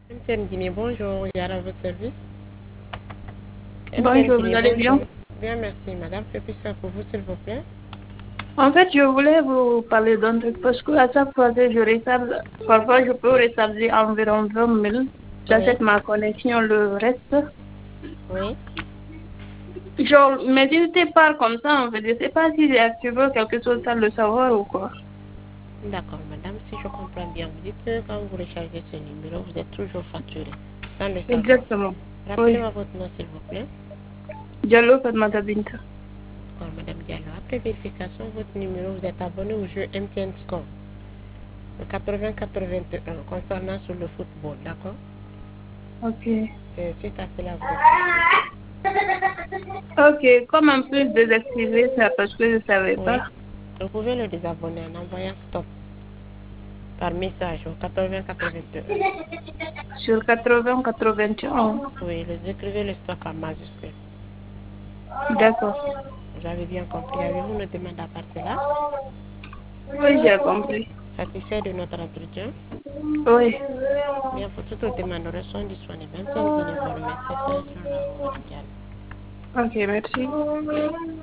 MTN Guinée, bonjour, Yara à votre service. MTN Bonjour, vous Guinée, allez bien? bonjour. Bien, merci, madame. Que puis-je faire pour vous, s'il vous plaît? En fait, je voulais vous parler d'un truc parce que à chaque fois que je rétablis, parfois je peux rétablir environ 20 000. Oui, J'achète ma connexion, le reste. oui. Genre, mes unités partent comme ça, en fait. Je sais pas si j'ai activé quelque chose sans le savoir ou quoi. D'accord, madame. Si je comprends bien, vous dites que quand vous rechargez ce numéro, vous êtes toujours facturé, sans le savoir. Exactement. Oui. Rappelez-moi votre nom, s'il vous plaît. Diallo Fatmata Binta. D'accord, madame Diallo. Après vérification, votre numéro, vous êtes abonné au jeu MTN Score, le 80-81, concernant sur le football, d'accord? Ok. C'est suite à cela, vous êtes facturé. Ok, comme en plus désactiver ça parce que je savais pas. Oui. Vous pouvez le désabonner en envoyant stop par message au 80-81. Sur 80-81. Oui, vous écrivez le stock en majuscule. D'accord. Vous avez bien compris. Avez-vous une demande à part cela? Oui, j'ai compris. Satisfait de notre entretien? Oui. Bien, pour toute demande, nous sommes disponibles. MTN Guinée vous remercie. Excellente journée à vous, madame Diallo. Ok, merci.